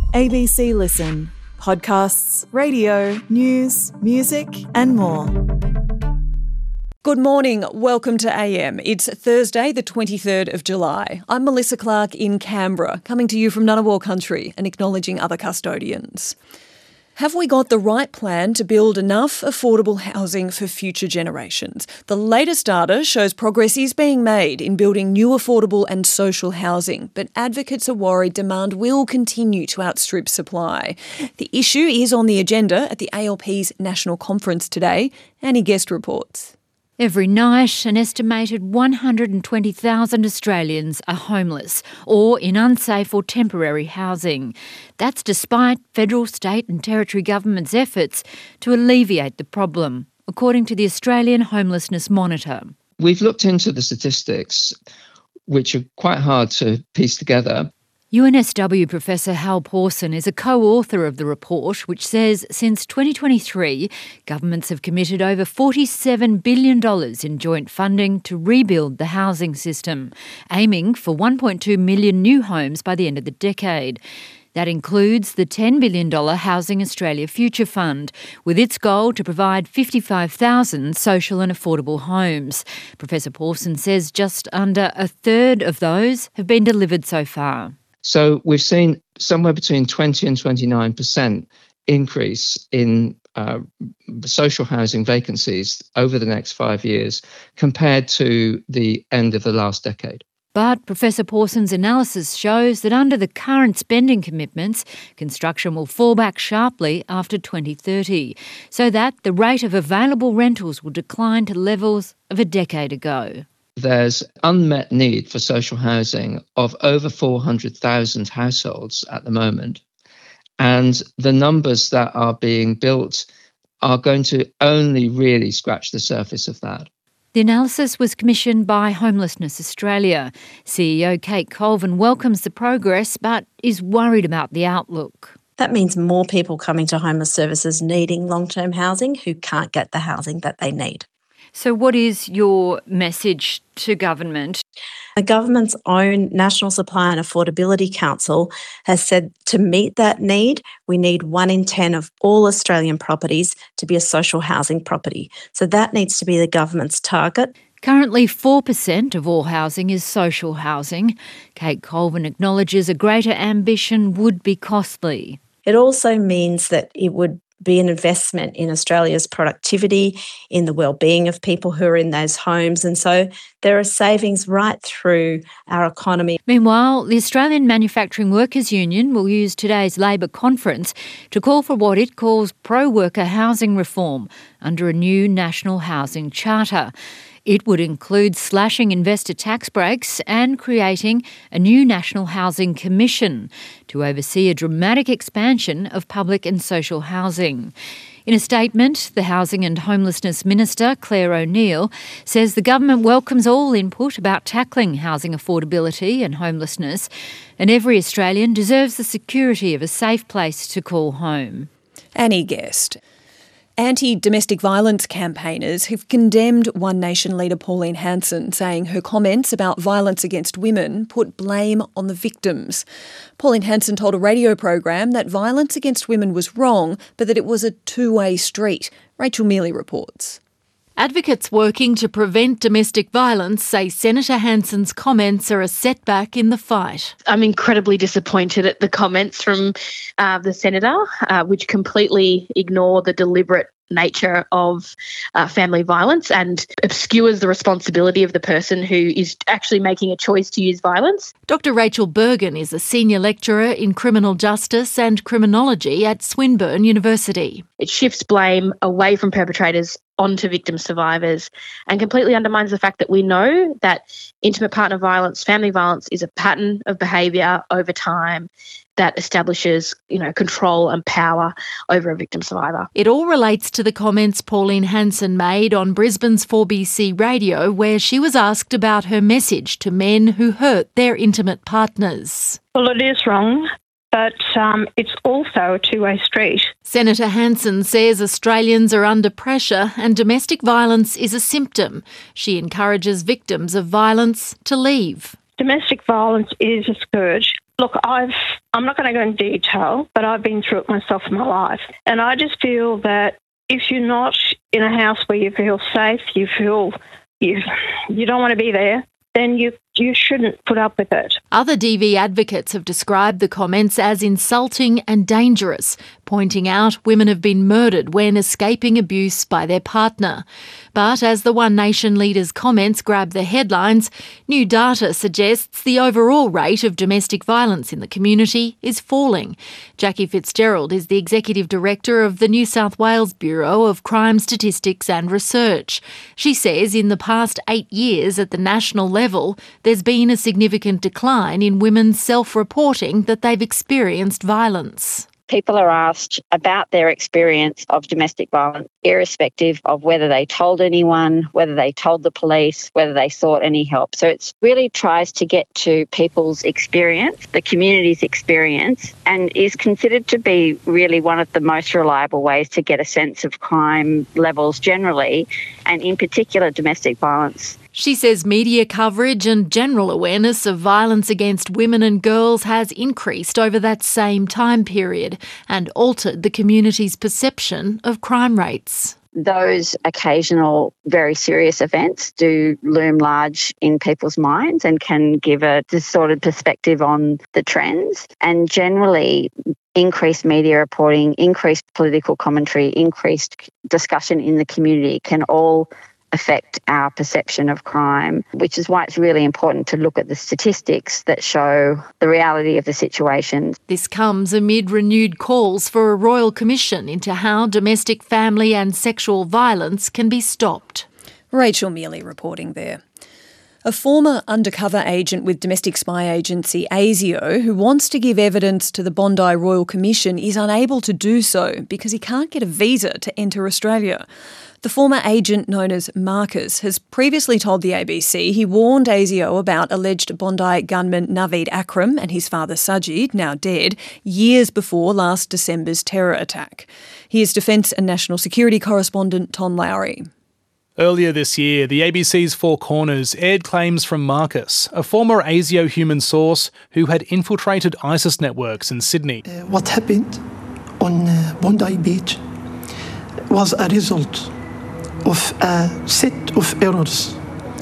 ABC Listen. Podcasts, radio, news, music and more. Good morning. Welcome to AM. It's Thursday, the 23rd of July. I'm Melissa Clark in Canberra, coming to you from Ngunnawal country and acknowledging other custodians. Have we got the right plan to build enough affordable housing for future generations? The latest data shows progress is being made in building new affordable and social housing, but advocates are worried demand will continue to outstrip supply. The issue is on the agenda at the ALP's National Conference today. Annie Guest reports. Every night, an estimated 120,000 Australians are homeless or in unsafe or temporary housing. That's despite federal, state and territory governments' efforts to alleviate the problem, according to the Australian Homelessness Monitor. We've looked into the statistics, which are quite hard to piece together. UNSW Professor Hal Pawson is a co-author of the report, which says since 2023, governments have committed over $47 billion in joint funding to rebuild the housing system, aiming for 1.2 million new homes by the end of the decade. That includes the $10 billion Housing Australia Future Fund, with its goal to provide 55,000 social and affordable homes. Professor Pawson says just under a third of those have been delivered so far. So we've seen somewhere between 20 and 29% increase in social housing vacancies over the next 5 years compared to the end of the last decade. But Professor Pawson's analysis shows that under the current spending commitments, construction will fall back sharply after 2030, so that the rate of available rentals will decline to levels of a decade ago. There's unmet need for social housing of over 400,000 households at the moment. And the numbers that are being built are going to only really scratch the surface of that. The analysis was commissioned by Homelessness Australia. CEO Kate Colvin welcomes the progress but is worried about the outlook. That means more people coming to homeless services needing long-term housing who can't get the housing that they need. So what is your message to government? The government's own National Supply and Affordability Council has said to meet that need, we need 1 in 10 of all Australian properties to be a social housing property. So that needs to be the government's target. Currently, 4% of all housing is social housing. Kate Colvin acknowledges a greater ambition would be costly. It also means that it would be an investment in Australia's productivity, in the well-being of people who are in those homes. And so there are savings right through our economy. Meanwhile, the Australian Manufacturing Workers Union will use today's Labor conference to call for what it calls pro-worker housing reform under a new national housing charter. It would include slashing investor tax breaks and creating a new National Housing Commission to oversee a dramatic expansion of public and social housing. In a statement, the Housing and Homelessness Minister, Claire O'Neill, says the government welcomes all input about tackling housing affordability and homelessness, and every Australian deserves the security of a safe place to call home. Annie Guest. Anti-domestic violence campaigners have condemned One Nation leader Pauline Hanson, saying her comments about violence against women put blame on the victims. Pauline Hanson told a radio program that violence against women was wrong, but that it was a two-way street. Rachel Mealy reports. Advocates working to prevent domestic violence say Senator Hanson's comments are a setback in the fight. I'm incredibly disappointed at the comments from the Senator, which completely ignore the deliberate nature of family violence and obscures the responsibility of the person who is actually making a choice to use violence. Dr. Rachel Bergen is a senior lecturer in criminal justice and criminology at Swinburne University. It shifts blame away from perpetrators onto victim survivors and completely undermines the fact that we know that intimate partner violence, family violence is a pattern of behaviour over time that establishes, control and power over a victim survivor. It all relates to the comments Pauline Hanson made on Brisbane's 4BC radio, where she was asked about her message to men who hurt their intimate partners. Well, it is wrong, but it's also a two-way street. Senator Hanson says Australians are under pressure and domestic violence is a symptom. She encourages victims of violence to leave. Domestic violence is a scourge. Look, I'm not going to go in detail, but I've been through it myself in my life. And I just feel that if you're not in a house where you feel safe, you feel you don't want to be there, then you shouldn't put up with it. Other DV advocates have described the comments as insulting and dangerous, pointing out women have been murdered when escaping abuse by their partner. But as the One Nation leader's comments grab the headlines, new data suggests the overall rate of domestic violence in the community is falling. Jackie Fitzgerald is the Executive Director of the New South Wales Bureau of Crime Statistics and Research. She says in the past 8 years at the national level, there's been a significant decline in women's self-reporting that they've experienced violence. People are asked about their experience of domestic violence, irrespective of whether they told anyone, whether they told the police, whether they sought any help. So it really tries to get to people's experience, the community's experience, and is considered to be really one of the most reliable ways to get a sense of crime levels generally, and in particular domestic violence. She says media coverage and general awareness of violence against women and girls has increased over that same time period and altered the community's perception of crime rates. Those occasional very serious events do loom large in people's minds and can give a distorted perspective on the trends. And generally, increased media reporting, increased political commentary, increased discussion in the community can all affect our perception of crime, which is why it's really important to look at the statistics that show the reality of the situation. This comes amid renewed calls for a royal commission into how domestic, family and sexual violence can be stopped. Rachel Mealy reporting there. A former undercover agent with domestic spy agency ASIO who wants to give evidence to the Bondi Royal Commission is unable to do so because he can't get a visa to enter Australia. The former agent, known as Marcus, has previously told the ABC he warned ASIO about alleged Bondi gunman Naveed Akram and his father Sajid, now dead, years before last December's terror attack. Here's Defence and National Security correspondent Tom Lowry. Earlier this year, the ABC's Four Corners aired claims from Marcus, a former ASIO human source who had infiltrated ISIS networks in Sydney. What happened on Bondi Beach was a result of a set of errors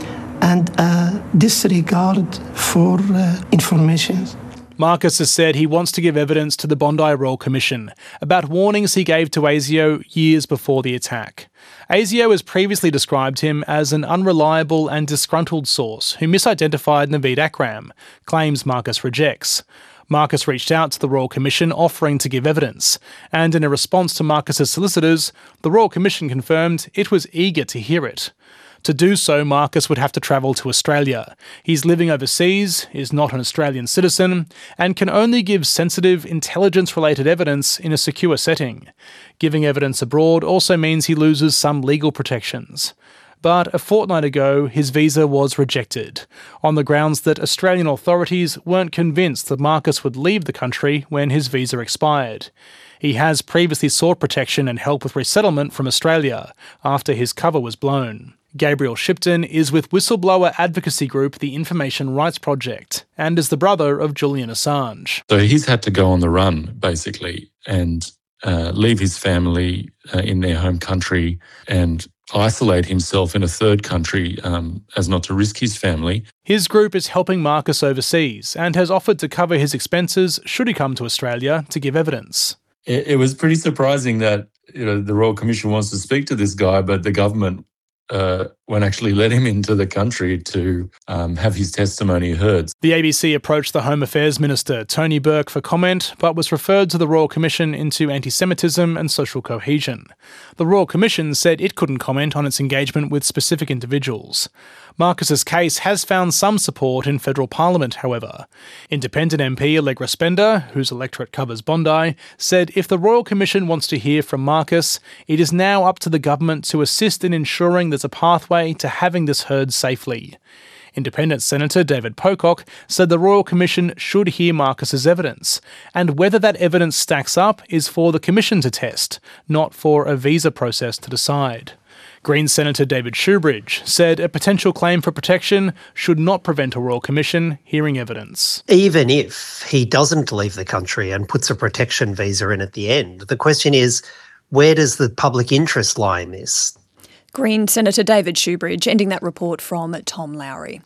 and a disregard for information. Marcus has said he wants to give evidence to the Bondi Royal Commission about warnings he gave to ASIO years before the attack. ASIO has previously described him as an unreliable and disgruntled source who misidentified Naveed Akram, claims Marcus rejects. Marcus reached out to the Royal Commission offering to give evidence, and in a response to Marcus's solicitors, the Royal Commission confirmed it was eager to hear it. To do so, Marcus would have to travel to Australia. He's living overseas, is not an Australian citizen, and can only give sensitive, intelligence-related evidence in a secure setting. Giving evidence abroad also means he loses some legal protections. But a fortnight ago, his visa was rejected, on the grounds that Australian authorities weren't convinced that Marcus would leave the country when his visa expired. He has previously sought protection and help with resettlement from Australia after his cover was blown. Gabriel Shipton is with whistleblower advocacy group The Information Rights Project and is the brother of Julian Assange. So he's had to go on the run, basically, and leave his family in their home country and isolate himself in a third country as not to risk his family. His group is helping Marcus overseas and has offered to cover his expenses should he come to Australia to give evidence. It was pretty surprising that the Royal Commission wants to speak to this guy, but the government won't actually let him into the country to have his testimony heard. The ABC approached the Home Affairs Minister, Tony Burke, for comment, but was referred to the Royal Commission into anti-Semitism and social cohesion. The Royal Commission said it couldn't comment on its engagement with specific individuals. Marcus's case has found some support in federal parliament, however. Independent MP Allegra Spender, whose electorate covers Bondi, said if the Royal Commission wants to hear from Marcus, it is now up to the government to assist in ensuring there's a pathway to having this heard safely. Independent Senator David Pocock said the Royal Commission should hear Marcus's evidence, and whether that evidence stacks up is for the Commission to test, not for a visa process to decide. Greens Senator David Shoebridge said a potential claim for protection should not prevent a Royal Commission hearing evidence. Even if he doesn't leave the country and puts a protection visa in at the end, the question is, where does the public interest lie in this? Green Senator David Shoebridge, ending that report from Tom Lowry.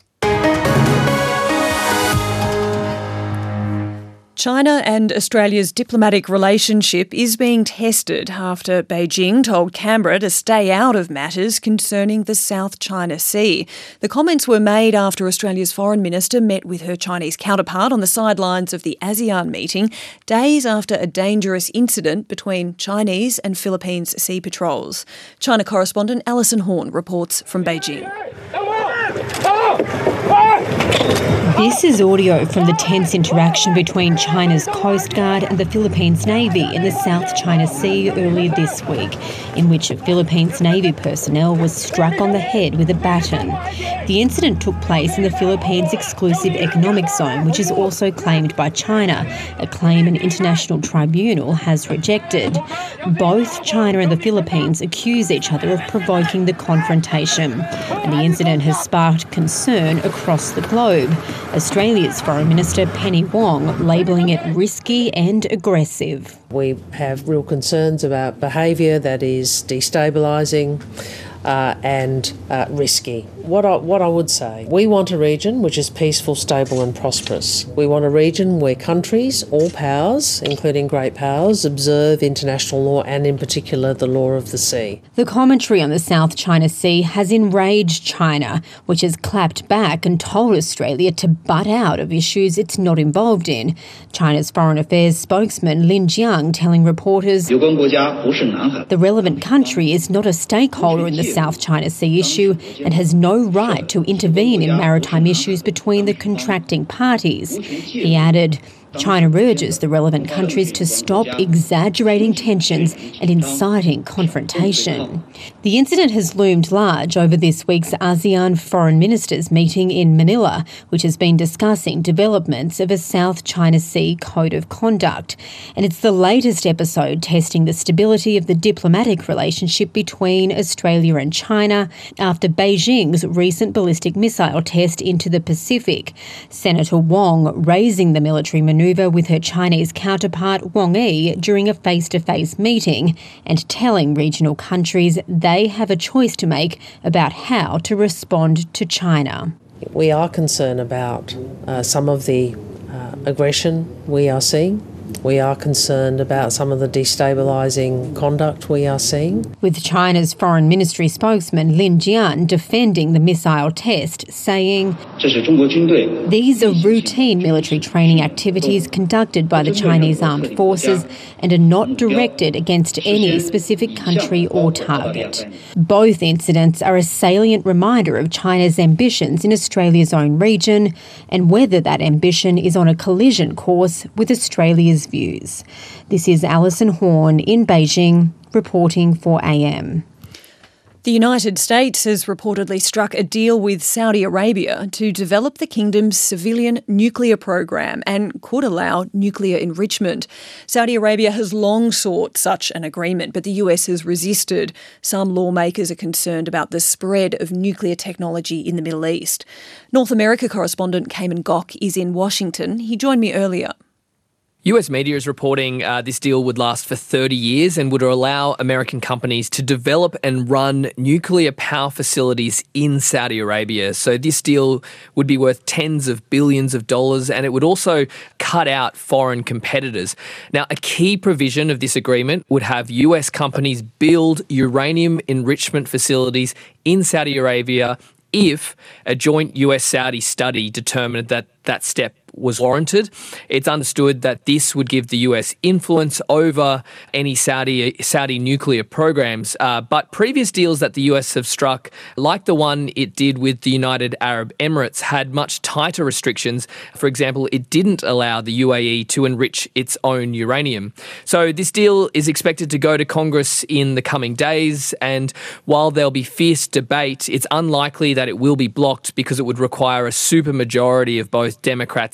China and Australia's diplomatic relationship is being tested after Beijing told Canberra to stay out of matters concerning the South China Sea. The comments were made after Australia's Foreign Minister met with her Chinese counterpart on the sidelines of the ASEAN meeting, days after a dangerous incident between Chinese and Philippines sea patrols. China correspondent Alison Horn reports from Beijing. This is audio from the tense interaction between China's Coast Guard and the Philippines Navy in the South China Sea earlier this week, in which a Philippines Navy personnel was struck on the head with a baton. The incident took place in the Philippines' exclusive economic zone, which is also claimed by China, a claim an international tribunal has rejected. Both China and the Philippines accuse each other of provoking the confrontation, and the incident has sparked concern across the globe. Australia's Foreign Minister Penny Wong labelling it risky and aggressive. We have real concerns about behaviour that is destabilising and risky. What I would say, we want a region which is peaceful, stable and prosperous. We want a region where countries, all powers, including great powers, observe international law and in particular the law of the sea. The commentary on the South China Sea has enraged China, which has clapped back and told Australia to butt out of issues it's not involved in. China's Foreign Affairs spokesman Lin Jiang telling reporters the relevant country is not a stakeholder in the South China Sea issue and has no right to intervene in maritime issues between the contracting parties. He added, China urges the relevant countries to stop exaggerating tensions and inciting confrontation. The incident has loomed large over this week's ASEAN Foreign Ministers meeting in Manila, which has been discussing developments of a South China Sea Code of Conduct. And it's the latest episode testing the stability of the diplomatic relationship between Australia and China after Beijing's recent ballistic missile test into the Pacific. Senator Wong raising the military manoeuvre with her Chinese counterpart Wang Yi during a face-to-face meeting and telling regional countries they have a choice to make about how to respond to China. We are concerned about some of the aggression we are seeing. We are concerned about some of the destabilising conduct we are seeing. With China's Foreign Ministry spokesman Lin Jian defending the missile test, saying, "These are routine military training activities conducted by the Chinese armed forces and are not directed against any specific country or target." Both incidents are a salient reminder of China's ambitions in Australia's own region and whether that ambition is on a collision course with Australia's views. This is Alison Horn in Beijing, reporting for AM. The United States has reportedly struck a deal with Saudi Arabia to develop the kingdom's civilian nuclear program and could allow nuclear enrichment. Saudi Arabia has long sought such an agreement, but the US has resisted. Some lawmakers are concerned about the spread of nuclear technology in the Middle East. North America correspondent Cayman Gok is in Washington. He joined me earlier. US media is reporting this deal would last for 30 years and would allow American companies to develop and run nuclear power facilities in Saudi Arabia. So this deal would be worth tens of billions of dollars, and it would also cut out foreign competitors. Now, a key provision of this agreement would have US companies build uranium enrichment facilities in Saudi Arabia if a joint US-Saudi study determined that that step was warranted. It's understood that this would give the US influence over any Saudi nuclear programs. But previous deals that the US have struck, like the one it did with the United Arab Emirates, had much tighter restrictions. For example, it didn't allow the UAE to enrich its own uranium. So this deal is expected to go to Congress in the coming days, and while there'll be fierce debate, it's unlikely that it will be blocked because it would require a supermajority of both Democrats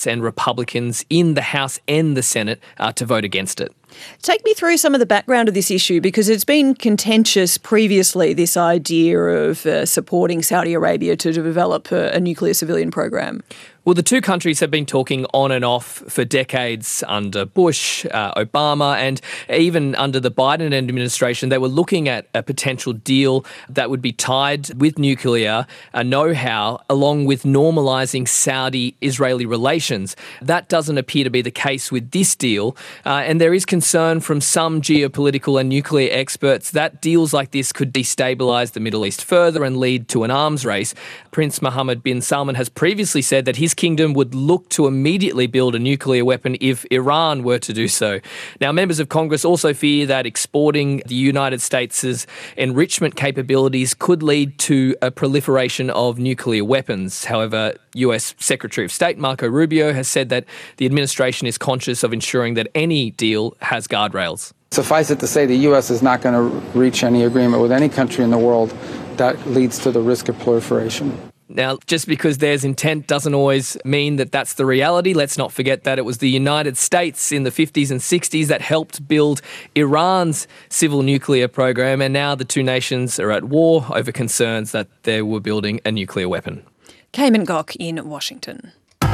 and Republicans in the House and the Senate to vote against it. Take me through some of the background of this issue, because it's been contentious previously, this idea of supporting Saudi Arabia to develop a nuclear civilian program. Well, the two countries have been talking on and off for decades under Bush, Obama, and even under the Biden administration. They were looking at a potential deal that would be tied with nuclear know-how, along with normalising Saudi-Israeli relations. That doesn't appear to be the case with this deal, and there is concern from some geopolitical and nuclear experts that deals like this could destabilise the Middle East further and lead to an arms race. Prince Mohammed bin Salman has previously said that his kingdom would look to immediately build a nuclear weapon if Iran were to do so. Now, members of Congress also fear that exporting the United States' enrichment capabilities could lead to a proliferation of nuclear weapons. However, US Secretary of State Marco Rubio has said that the administration is conscious of ensuring that any deal has guardrails. Suffice it to say, the U.S. is not going to reach any agreement with any country in the world that leads to the risk of proliferation. Now, just because there's intent doesn't always mean that that's the reality. Let's not forget that it was the United States in the 50s and 60s that helped build Iran's civil nuclear program, and now the two nations are at war over concerns that they were building a nuclear weapon. Cayman Gok in Washington.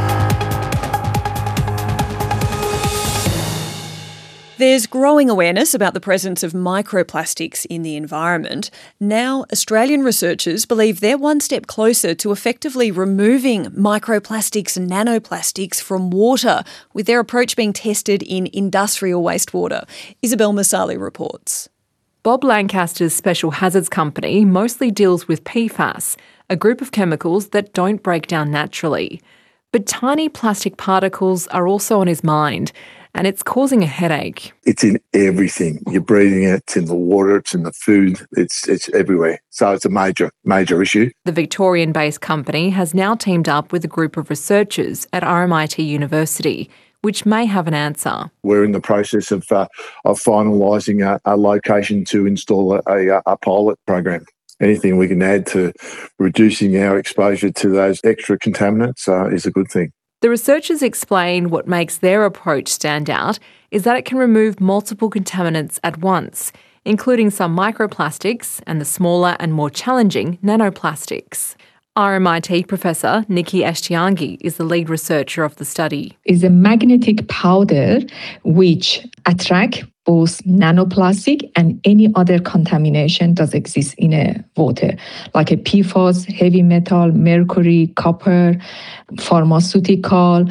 There's growing awareness about the presence of microplastics in the environment. Now, Australian researchers believe they're one step closer to effectively removing microplastics and nanoplastics from water, with their approach being tested in industrial wastewater. Isabel Masali reports. Bob Lancaster's Special Hazards Company mostly deals with PFAS, a group of chemicals that don't break down naturally. But tiny plastic particles are also on his mind, and it's causing a headache. It's in everything. You're breathing it, it's in the water, it's in the food, it's everywhere. So it's a major issue. The Victorian-based company has now teamed up with a group of researchers at RMIT University, which may have an answer. We're in the process of finalising a location to install a pilot program. Anything we can add to reducing our exposure to those extra contaminants is a good thing. The researchers explain what makes their approach stand out is that it can remove multiple contaminants at once, including some microplastics and the smaller and more challenging nanoplastics. RMIT professor Nikki Ashtiangi is the lead researcher of the study. It's a magnetic powder which attracts both nanoplastic and any other contamination that exists in water, like a PFAS, heavy metal, mercury, copper, pharmaceutical,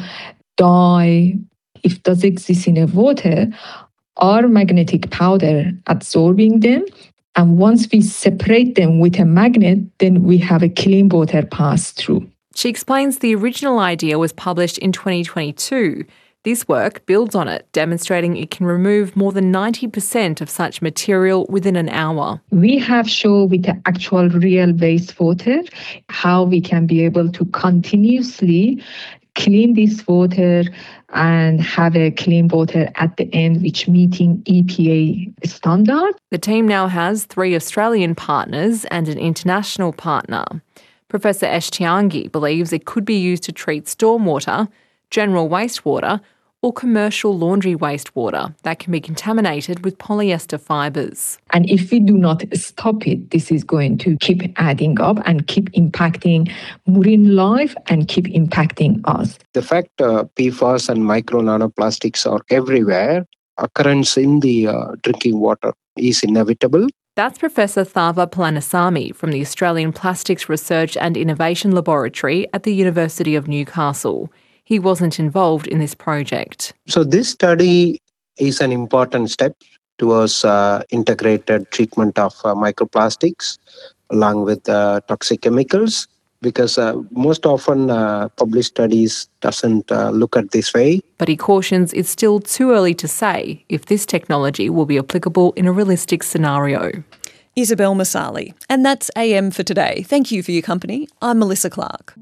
dye. If does exist in water, our magnetic powder absorbing them, and once we separate them with a magnet, then we have a clean water pass through. She explains the original idea was published in 2022. This work builds on it, demonstrating it can remove more than 90% of such material within an hour. We have shown with the actual real wastewater how we can be able to continuously clean this water and have a clean water at the end, which meeting EPA standard. The team now has 3 Australian partners and an international partner. Professor Ashtiangi believes it could be used to treat stormwater, general wastewater, or commercial laundry wastewater that can be contaminated with polyester fibres. And if we do not stop it, this is going to keep adding up and keep impacting marine life and keep impacting us. The fact PFAS and micro nanoplastics are everywhere, occurrence in the drinking water is inevitable. That's Professor Thava Palanisamy from the Australian Plastics Research and Innovation Laboratory at the University of Newcastle. He wasn't involved in this project. So this study is an important step towards integrated treatment of microplastics along with toxic chemicals, because most often published studies doesn't look at this way. But he cautions it's still too early to say if this technology will be applicable in a realistic scenario. Isabel Masali. And that's AM for today. Thank you for your company. I'm Melissa Clark.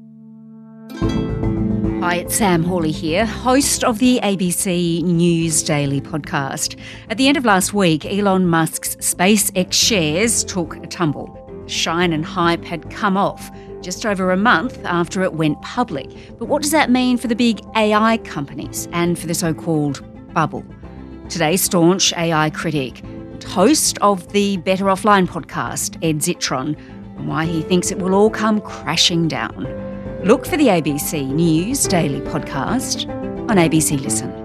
Hi, it's Sam Hawley here, host of the ABC News Daily podcast. At the end of last week, Elon Musk's SpaceX shares took a tumble. Shine and hype had come off. just over a month after it went public. But what does that mean for the big AI companies and for the so-called bubble? Today's staunch AI critic, host of the Better Offline podcast, Ed Zitron, and why he thinks it will all come crashing down. Look for the ABC News Daily podcast on ABC Listen.